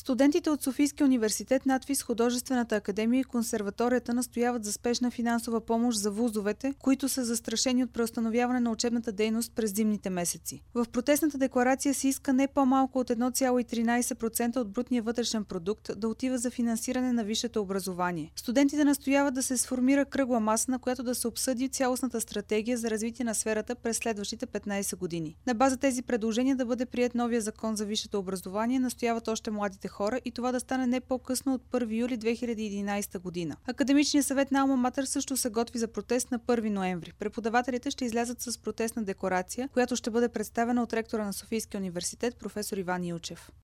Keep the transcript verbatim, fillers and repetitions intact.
Студентите от Софийския университет, надфис, Художествената академия и консерваторията настояват за спешна финансова помощ за вузовете, които са застрашени от преустановяване на учебната дейност през зимните месеци. В протестната декларация се иска не по-малко от едно цяло и тринадесет процента от брутния вътрешен продукт да отива за финансиране на висшето образование. Студентите настояват да се сформира кръгла маса, на която да се обсъди цялостната стратегия за развитие на сферата през следващите петнадесет години. На база тези предложения да бъде приет новия закон за висшето образование, настояват още младите хора и това да стане не по-късно от първи юли две хиляди и единадесета година. Академичният съвет на Алма Матер също се готви за протест на първи ноември. Преподавателите ще излязат с протестна декларация, която ще бъде представена от ректора на Софийския университет професор Иван Илчев.